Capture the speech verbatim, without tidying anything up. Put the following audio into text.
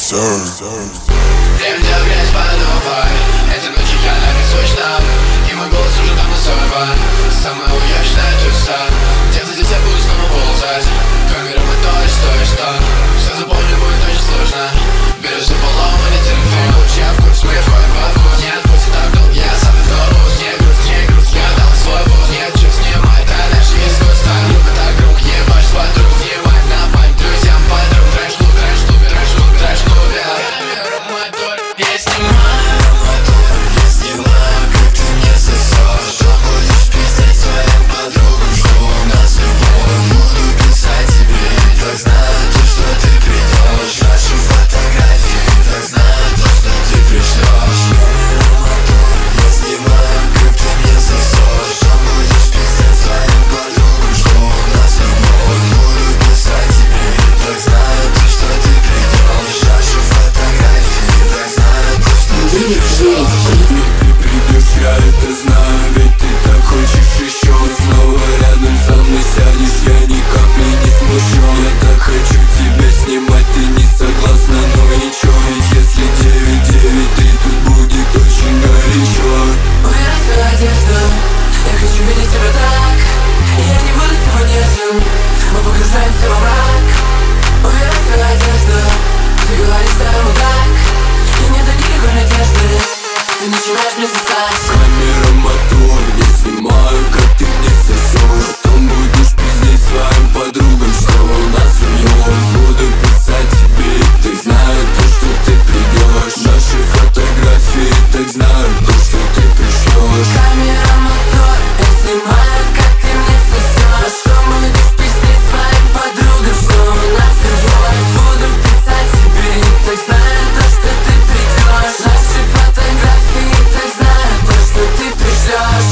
Время грязь подувай. Этой ночью я на песочном, и мой голос уже давно сорван. Самая уезжая туса, где-то здесь я буду снова ползать. Камера мы то и что и что. Все запомнить будет очень сложно. Берешь за поломанный телефон, лучи в курс, мы входим во вкус. Нет пути так долг, я сам в автобус. Не грусть, не грусть, я дал свой бус. Нет, что снимай, да дальше искусство. Любит так рук, ебашь с подруг. Снимай на память друзьям подруг. Трэш-клуб, трэш-клуб, трэш-клуб, трэш-клуб. Камера мотор, я снимаю мотор, я снимаю, как ты мне сосешь. Что будешь писать своим подругам, что у нас любовь. Буду писать тебе, так знаю то, что ты придешь. Наши фотографии, так знаю то, что ты пришлешь. Камера мотор, я снимаю, как ты мне сосешь. Что будешь писать своим подругам, что у нас любовь. Буду писать тебе, так знаю то, что ты придешь. Наши фотографии, так знаю то, что ты пришлешь. Ты придешь, я это знаю, ведь ты так хочешь еще. Снова рядом со мной сядешь, я ни капли не смущен. Я так хочу тебя снимать, ты не согласна, ну и чё? Ведь если девять девять три, тут будет очень горячо. Убирай свою одежду, я хочу видеть тебя так. Я не буду с тобой нежным, мы погружаемся во мрак. Убирай свою одежду, ты говоришь, что я мудак. И нету никакой надежды, ты начинаешь мне сосать. Камера мотор, я снимаю, как ты мне сосешь. Потом будешь пиздеть своим подругам, что у нас любовь. Буду писать тебе, так знаю то, что ты придешь. Наши фотографии, так знаю то, что ты пришлешь. Камера мотор, я снимаю, как ты мне сосешь. Что будешь пиздеть своим подругам, что у нас любовь. Буду писать тебе, так знаю то, что ты придешь. Наши фотографии, так знаю то, что ты пришлешь.